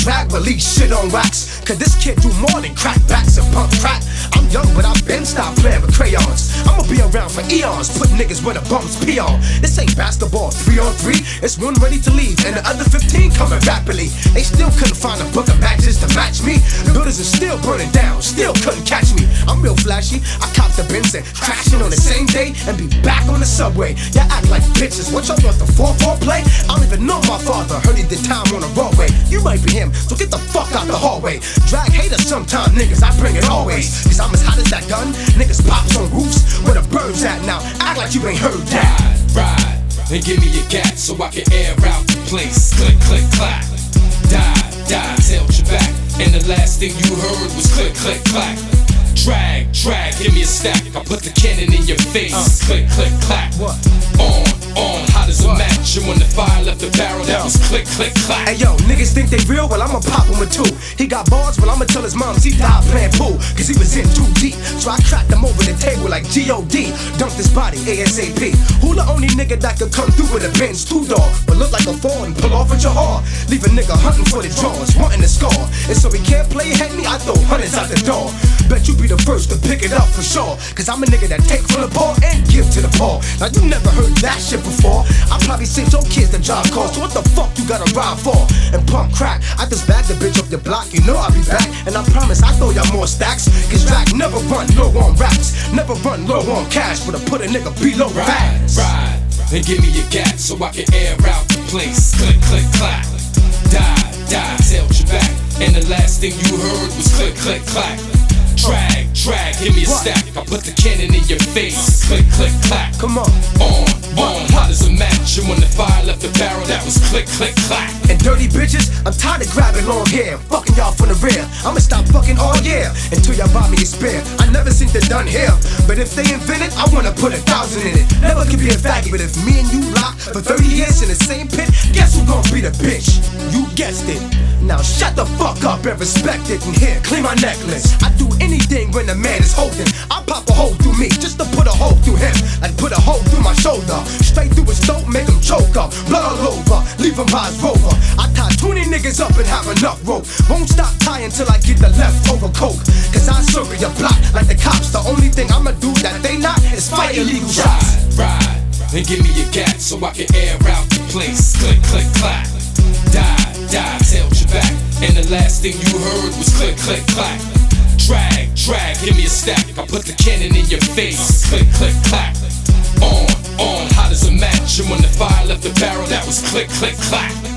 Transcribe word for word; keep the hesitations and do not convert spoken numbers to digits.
drag, release shit on wax. Cause this kid do more than crack backs and pump crack. I'm young, but I've been stopped playing with crayons. I'ma be around for eons, put niggas where the bums pee on. This ain't basketball, three on three. It's one ready to leave, and the other fifteen coming rapidly. They still couldn't find a book of matches to match me. Buildings are still burning down, still couldn't catch me. I'm real flashy, I cop the Benz and crashing on the same day and be back on the subway. Y'all act like bitches, what y'all want the four four play? I don't even know my father, heard he did time on the roadway. You might be him, so get the fuck out the hallway. Drag haters sometime, niggas, I bring it always. Cause I'm as hot as that gun, niggas pops on roofs. Where the birds at now, act like you ain't heard that. Ride, ride, and give me a gat so I can air out the place. Click, click, clack. Die, die, tilt your back. And the last thing you heard was click, click, clack. Drag, drag, give me a stack. I put the cannon in your face. Uh, click, click, clack. What? On, on, hot as a match. And when the fire left the barrel, that was click, click, clack. Hey yo, niggas think they real? Well, I'ma pop him with two. He got bars, well, I'ma tell his moms he died playing pool. Cause he was in too deep. So I cracked him over the table like G O D. Dumped his body ASAP. Who the only nigga that could come through with a Benz two-door? But look like a Ford and pull off at your heart. Leave a nigga hunting for the drawers, wanting to score. And so he can't play head me, I throw hundreds out the door. Bet you be the first to pick it up for sure. Cause I'm a nigga that take from the poor and give to the poor. Now you never heard that shit before. I probably sent your kids the job call. So what the fuck you gotta ride for? And pump crack, I just bagged the bitch off the block. You know I'll be back, and I promise I throw y'all more stacks. Cause drag never run low on raps, never run low on cash. But I put a nigga below ride, ride, and give me a gat so I can air out the place. Click, click, clack. Die, die, tilt your back. And the last thing you heard was click, click, clack. Drag, drag, give me a stack. I put the cannon in your face. Click, click, clack. Come on. On, on, hot as a match. And when the fire left the barrel, that was click, click, clack. And dirty bitches, I'm tired of grabbing long hair, fucking y'all from the rear. I'ma stop fucking all year until y'all buy me a spare. I never seen it done here, but if they invent it, I wanna put a thousand in it. Never could be a faggot, but if me and you lock for thirty years in the same pit, guess who gon' be the bitch? You guessed it. Now shut the fuck up and respect it. And here, clean my necklace. I do anything when a man is holding. I pop a hole through me just to put a hole through him. I'd put a hole through my shoulder, straight through his throat, make him choke up. Blood all over, leave him by his rover. I tie twenty niggas up and have enough rope. Won't stop tying till I get the leftover coke. Cause I circle your block like the cops. The only thing I'ma do that they not is fight illegal shots. Ride, ride, and give me a gat so I can air out the place. Click, click, clack. Die, die, tilt your back. And the last thing you heard was click, click, clack. Drag, drag, give me a stack. I put the cannon in your face. Click, click, clack. On, on, hot as a match. And when the fire left the barrel, that was click, click, clack.